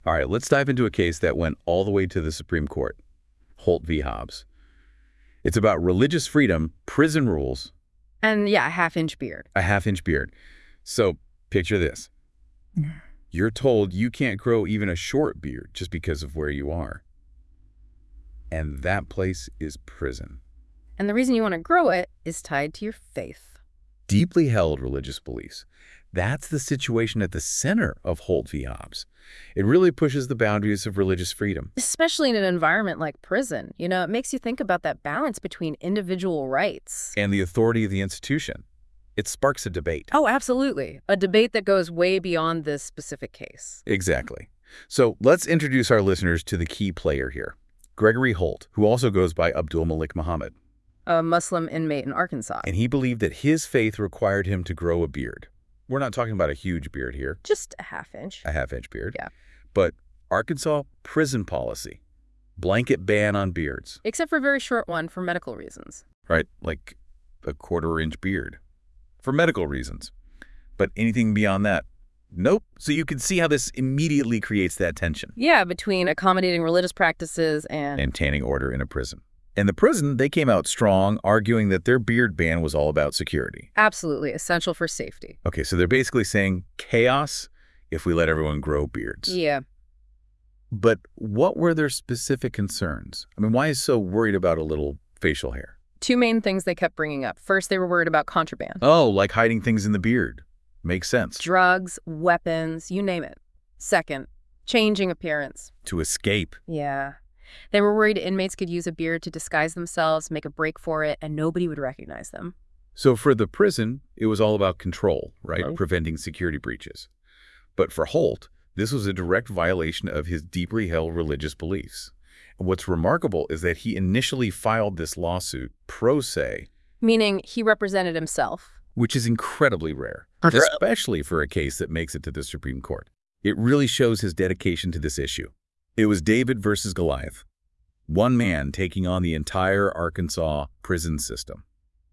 All right, let's dive into a case that went all the way to the Supreme Court, Holt v. Hobbs. It's about religious freedom, prison rules, And yeah, a half-inch beard. a half-inch beard. So picture this. You're told you can't grow even a short beard just because of where you are. And that place is prison. And the reason you want to grow it is tied to your faith. Deeply held religious beliefs. That's the situation at the center of Holt v. Hobbs. It really pushes the boundaries of religious freedom. Especially in an environment like prison. You know, it makes you think about that balance between individual rights. And the authority of the institution. It sparks a debate. Oh, absolutely. A debate that goes way beyond this specific case. Exactly. So let's introduce our listeners to the key player here, Gregory Holt, who also goes by Abdul Malik Muhammad. A Muslim inmate in Arkansas. And he believed that his faith required him to grow a beard. We're not talking about a huge beard here, Just a half-inch. a half-inch beard. Yeah. But Arkansas prison policy, blanket ban on beards, Except for a very short one for medical reasons. right? Like a quarter-inch beard for medical reasons. But anything beyond that, nope. So you can see how this immediately creates that tension. Yeah, between accommodating religious practices and Maintaining order in a prison. And the prison, they came out strong, arguing that their beard ban was all about security. absolutely essential for safety. Okay, so they're basically saying chaos if we let everyone grow beards. Yeah. But what were their specific concerns? I mean, why is so worried about a little facial hair? Two main things they kept bringing up. First, they were worried about contraband. Oh, like hiding things in the beard. Makes sense. Drugs, weapons, you name it. Second, changing appearance. To escape. Yeah. They were worried inmates could use a beard to disguise themselves, make a break for it, and nobody would recognize them. So for the prison, it was all about control, right? Right. Preventing security breaches. But for Holt, this was a direct violation of his deeply held religious beliefs. And what's remarkable is that he initially filed this lawsuit pro se, Meaning he represented himself. which is incredibly rare, especially for a case that makes it to the Supreme Court. It really shows his dedication to this issue. It was David versus Goliath. One man taking on the entire Arkansas prison system.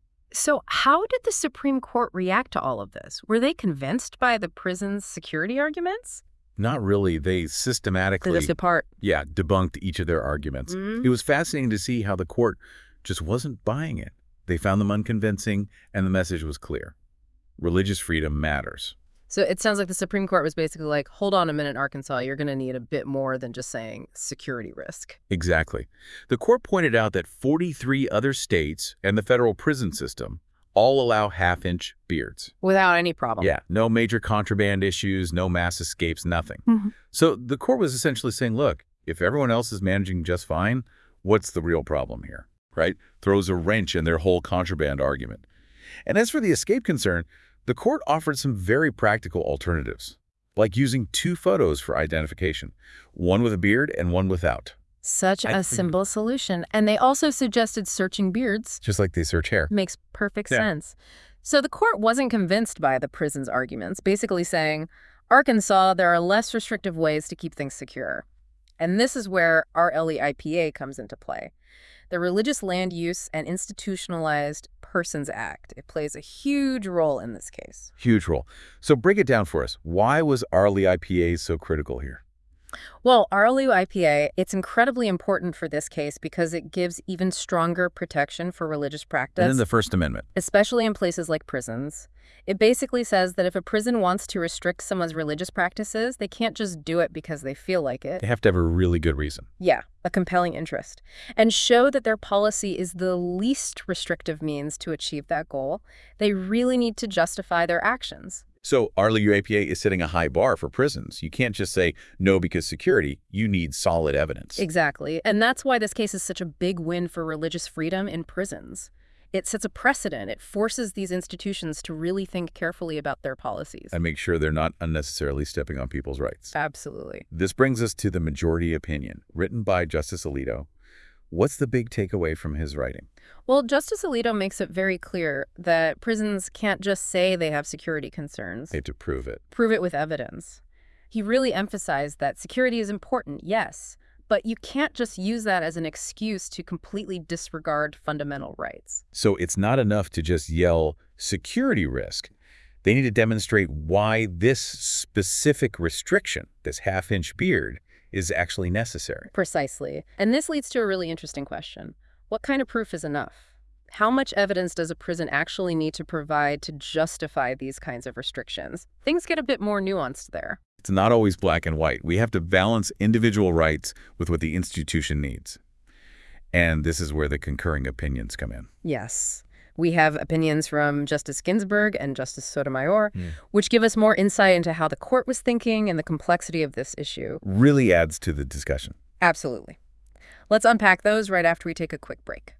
So how did the Supreme Court react to all of this? Were they convinced by the prison's security arguments? Not really. They They systematically, just apart. debunked each of their arguments. Mhm. It was fascinating to see how the court just wasn't buying it. They found them unconvincing, and the message was clear. Religious freedom matters. So it sounds like the Supreme Court was basically like, hold on a minute, Arkansas, you're going to need a bit more than just saying security risk. Exactly. The court pointed out that 43 other states and the federal prison system all allow half-inch beards. Without any problem. Yeah, no major contraband issues, no mass escapes, nothing. Mhm. So the court was essentially saying, look, if everyone else is managing just fine, what's the real problem here, right? Throws a wrench in their whole contraband argument. And as for the escape concern, the court offered some very practical alternatives, like using two photos for identification, one with a beard and one without, Such I a think- simple solution. And they also suggested searching beards. just like they search hair. Makes perfect Yeah. sense. So the court wasn't convinced by the prison's arguments, basically saying, Arkansas, there are less restrictive ways to keep things secure. And this is where RLEIPA comes into play. The Religious Land Use and Institutionalized Persons Act. It plays a huge role in this case. Huge role. So break it down for us. Why was RLEIPA so critical here? Well, RLUIPA, it's incredibly important for this case because it gives even stronger protection for religious practice. And then the First Amendment. Especially in places like prisons. It basically says that if a prison wants to restrict someone's religious practices, they can't just do it because they feel like it. They have to have a really good reason. Yeah, a compelling interest. And show that their policy is the least restrictive means to achieve that goal. They really need to justify their actions. So RLUIPA is setting a high bar for prisons. You can't just say no because security. You need solid evidence. Exactly. And that's why this case is such a big win for religious freedom in prisons. It sets a precedent. It forces these institutions to really think carefully about their policies. And make sure they're not unnecessarily stepping on people's rights. Absolutely. This brings us to the majority opinion, written by Justice Alito. What's the big takeaway from his writing? Well, Justice Alito makes it very clear that prisons can't just say they have security concerns. They have to prove it. Prove it with evidence. He really emphasized that security is important, yes, but you can't just use that as an excuse to completely disregard fundamental rights. So it's not enough to just yell security risk. They need to demonstrate why this specific restriction, this half-inch beard, is actually necessary. Precisely. And this leads to a really interesting question. What kind of proof is enough? How much evidence does a prison actually need to provide to justify these kinds of restrictions? Things get a bit more nuanced there. It's not always black and white. We have to balance individual rights with what the institution needs. And this is where the concurring opinions come in. Yes. We have opinions from Justice Ginsburg and Justice Sotomayor, which give us more insight into how the court was thinking and the complexity of this issue. Really adds to the discussion. Absolutely. Let's unpack those right after we take a quick break.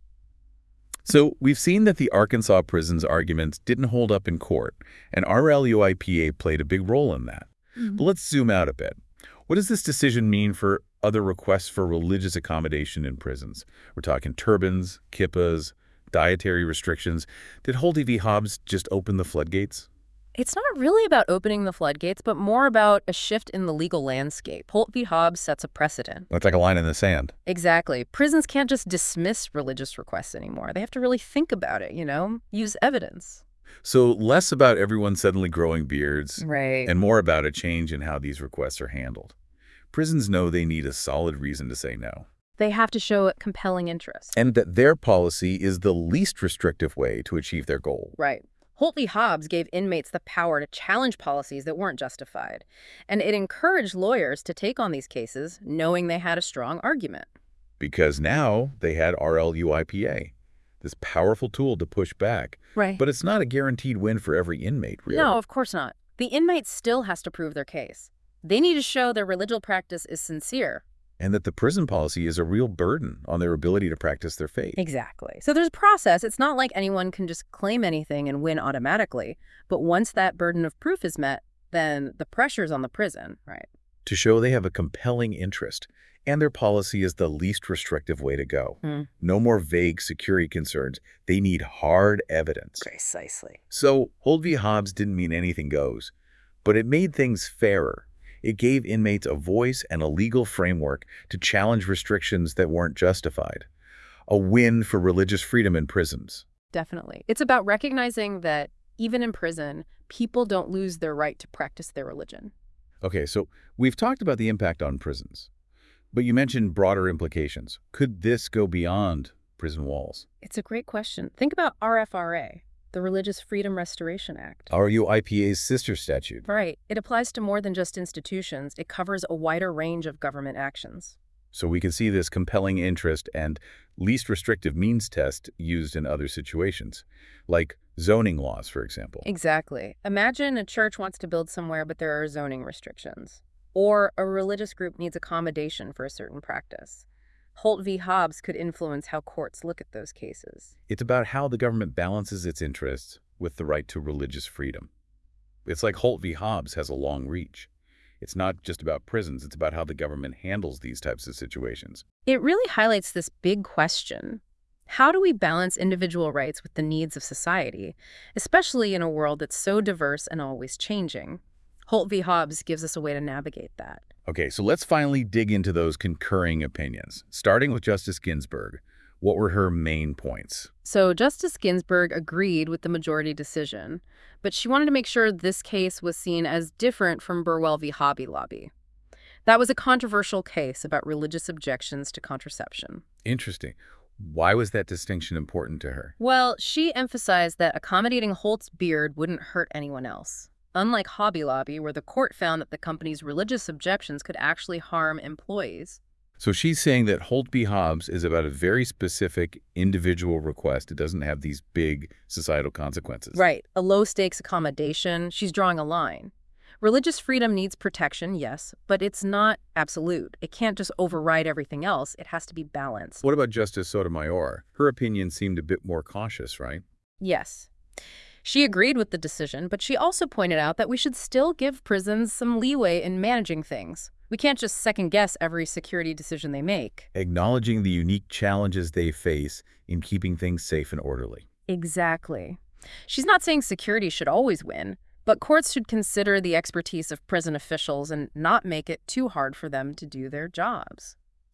So we've seen that the Arkansas prison's arguments didn't hold up in court, and RLUIPA played a big role in that. But let's zoom out a bit. What does this decision mean for other requests for religious accommodation in prisons? We're talking turbans, kippas, dietary restrictions. Did Holte v. Hobbs just open the floodgates? It's not really about opening the floodgates, but more about a shift in the legal landscape. Holte v. Hobbs sets a precedent. That's like a line in the sand. Exactly. Prisons can't just dismiss religious requests anymore. They have to really think about it, use evidence. So less about everyone suddenly growing beards, Right. and more about a change in how these requests are handled. Prisons know they need a solid reason to say no. They have to show a compelling interest. And that their policy is the least restrictive way to achieve their goal. Right. Holte v. Hobbs gave inmates the power to challenge policies that weren't justified, and it encouraged lawyers to take on these cases knowing they had a strong argument. Because now they had RLUIPA, this powerful tool to push back. Right. But it's not a guaranteed win for every inmate, really. No, of course not. The inmate still has to prove their case. They need to show their religious practice is sincere. And that the prison policy is a real burden on their ability to practice their faith. Exactly. So there's a process. It's not like anyone can just claim anything and win automatically. But once that burden of proof is met, then the pressure's on the prison, right? To show they have a compelling interest, and their policy is the least restrictive way to go. No more vague security concerns. They need hard evidence. Precisely. So Holte v. Hobbs didn't mean anything goes, but it made things fairer. It gave inmates a voice and a legal framework to challenge restrictions that weren't justified. A win for religious freedom in prisons. Definitely. It's about recognizing that even in prison, people don't lose their right to practice their religion. Okay, so we've talked about the impact on prisons, but you mentioned broader implications. Could this go beyond prison walls? It's a great question. Think about RFRA, the Religious Freedom Restoration Act. RUIPA's sister statute. Right. It applies to more than just institutions. It covers a wider range of government actions. So we can see this compelling interest and least restrictive means test used in other situations, like zoning laws, for example. Exactly. Imagine a church wants to build somewhere, but there are zoning restrictions. Or a religious group needs accommodation for a certain practice. Holte v. Hobbs could influence how courts look at those cases. It's about how the government balances its interests with the right to religious freedom. It's like Holte v. Hobbs has a long reach. It's not just about prisons, it's about how the government handles these types of situations. It really highlights this big question. How do we balance individual rights with the needs of society, especially in a world that's so diverse and always changing? Holte v. Hobbs gives us a way to navigate that. Okay, so let's finally dig into those concurring opinions. Starting with Justice Ginsburg, what were her main points? So Justice Ginsburg agreed with the majority decision, but she wanted to make sure this case was seen as different from Burwell v. Hobby Lobby. That was a controversial case about religious objections to contraception. Interesting. Why was that distinction important to her? Well, she emphasized that accommodating Holt's beard wouldn't hurt anyone else. Unlike Hobby Lobby, where the court found that the company's religious objections could actually harm employees. So she's saying that Holte v. Hobbs is about a very specific individual request. It doesn't have these big societal consequences. Right. A low-stakes accommodation. She's drawing a line. Religious freedom needs protection, yes, but it's not absolute. It can't just override everything else. It has to be balanced. What about Justice Sotomayor? Her opinion seemed a bit more cautious, right? Yes. She agreed with the decision, but she also pointed out that we should still give prisons some leeway in managing things. We can't just second-guess every security decision they make. Acknowledging the unique challenges they face in keeping things safe and orderly. Exactly. She's not saying security should always win, but courts should consider the expertise of prison officials and not make it too hard for them to do their jobs.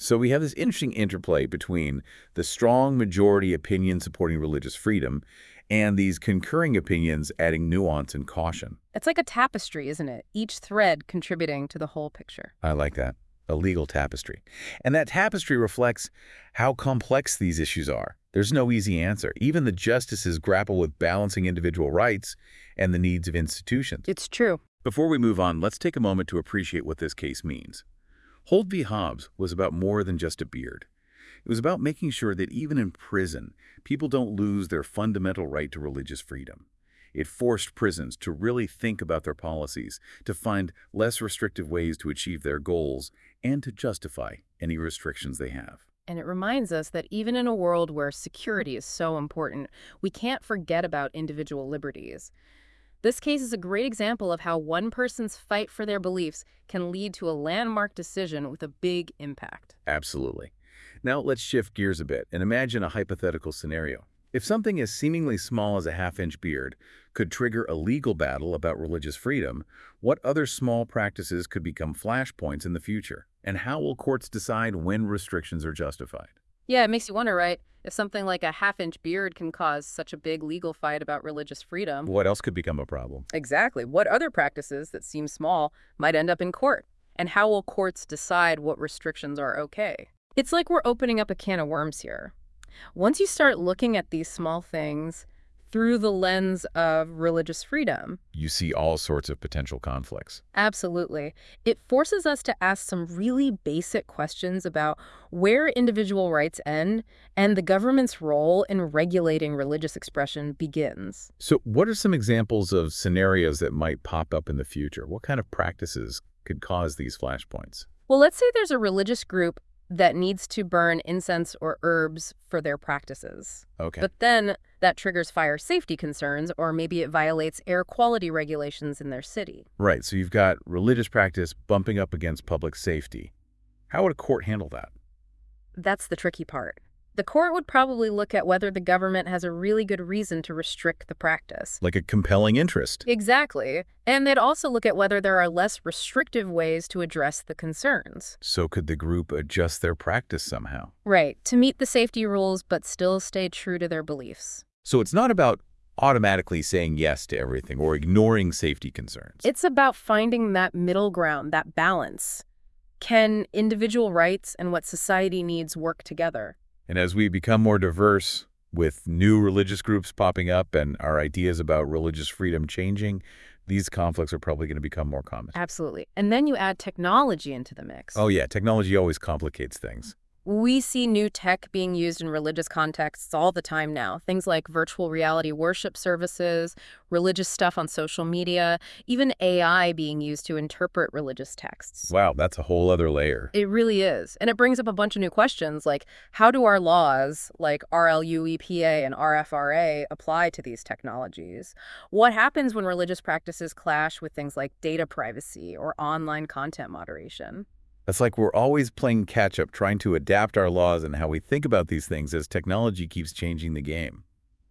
So we have this interesting interplay between the strong majority opinion supporting religious freedom and these concurring opinions adding nuance and caution. It's like a tapestry, isn't it? Each thread contributing to the whole picture. I like that. A legal tapestry. And that tapestry reflects how complex these issues are. There's no easy answer. Even the justices grapple with balancing individual rights and the needs of institutions. It's true. Before we move on, let's take a moment to appreciate what this case means. Holt v. Hobbs was about more than just a beard. It was about making sure that even in prison, people don't lose their fundamental right to religious freedom. It forced prisons to really think about their policies, to find less restrictive ways to achieve their goals, and to justify any restrictions they have. And it reminds us that even in a world where security is so important, we can't forget about individual liberties. This case is a great example of how one person's fight for their beliefs can lead to a landmark decision with a big impact. Absolutely. Now let's shift gears a bit and imagine a hypothetical scenario. If something as seemingly small as a half-inch beard could trigger a legal battle about religious freedom, what other small practices could become flashpoints in the future? And how will courts decide when restrictions are justified? Yeah, it makes you wonder, right? If something like a half-inch beard can cause such a big legal fight about religious freedom. What else could become a problem? Exactly. What other practices that seem small might end up in court? And how will courts decide what restrictions are okay? It's like we're opening up a can of worms here. Once you start looking at these small things through the lens of religious freedom, You see all sorts of potential conflicts. absolutely, it forces us to ask some really basic questions about where individual rights end and the government's role in regulating religious expression begins. So what are some examples of scenarios that might pop up in the future? What kind of practices could cause these flashpoints? Well, let's say there's a religious group that needs to burn incense or herbs for their practices. Okay. But then that triggers fire safety concerns, or maybe it violates air quality regulations in their city. Right, so you've got religious practice bumping up against public safety. How would a court handle that? That's the tricky part. The court would probably look at whether the government has a really good reason to restrict the practice. Like a compelling interest. Exactly. And they'd also look at whether there are less restrictive ways to address the concerns. So could the group adjust their practice somehow? Right, to meet the safety rules but still stay true to their beliefs. So it's not about automatically saying yes to everything or ignoring safety concerns. It's about finding that middle ground, that balance. Can individual rights and what society needs work together? And as we become more diverse, with new religious groups popping up and our ideas about religious freedom changing, these conflicts are probably going to become more common. Absolutely. And then you add technology into the mix. Oh yeah, technology always complicates things. We see new tech being used in religious contexts all the time now. Things like virtual reality worship services, religious stuff on social media, even AI being used to interpret religious texts. Wow, that's a whole other layer. It really is. And it brings up a bunch of new questions like, how do our laws like RLUEPA and RFRA apply to these technologies? What happens when religious practices clash with things like data privacy or online content moderation? It's like we're always playing catch-up, trying to adapt our laws and how we think about these things as technology keeps changing the game.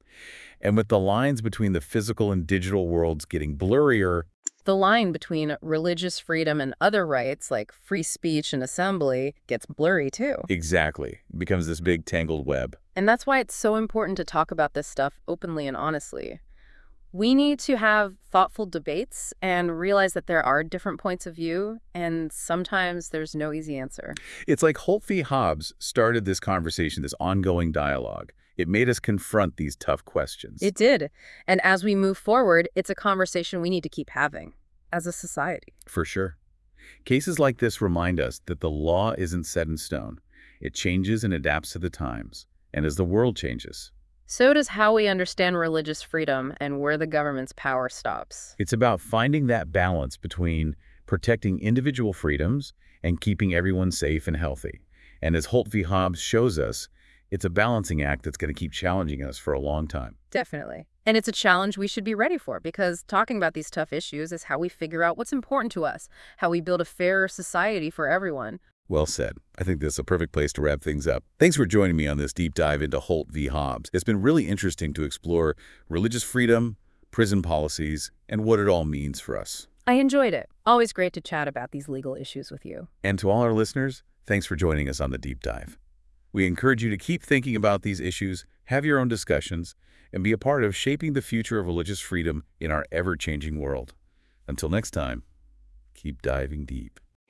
And with the lines between the physical and digital worlds getting blurrier, The line between religious freedom and other rights, like free speech and assembly, gets blurry too. exactly, it becomes this big tangled web. And that's why it's so important to talk about this stuff openly and honestly. We need to have thoughtful debates and realize that there are different points of view, and sometimes there's no easy answer. It's like Holt v. Hobbs started this conversation, this ongoing dialogue. It made us confront these tough questions. It did. And as we move forward, it's a conversation we need to keep having as a society. For sure. Cases like this remind us that the law isn't set in stone. It changes and adapts to the times, and as the world changes. So does how we understand religious freedom and where the government's power stops. It's about finding that balance between protecting individual freedoms and keeping everyone safe and healthy. And as Holt v. Hobbs shows us, it's a balancing act that's going to keep challenging us for a long time. Definitely. And it's a challenge we should be ready for, because talking about these tough issues is how we figure out what's important to us, how we build a fairer society for everyone. Well said. I think this is a perfect place to wrap things up. Thanks for joining me on this deep dive into Holt v. Hobbs. It's been really interesting to explore religious freedom, prison policies, and what it all means for us. I enjoyed it. Always great to chat about these legal issues with you. And to all our listeners, thanks for joining us on the Deep Dive. We encourage you to keep thinking about these issues, have your own discussions, and be a part of shaping the future of religious freedom in our ever-changing world. Until next time, keep diving deep.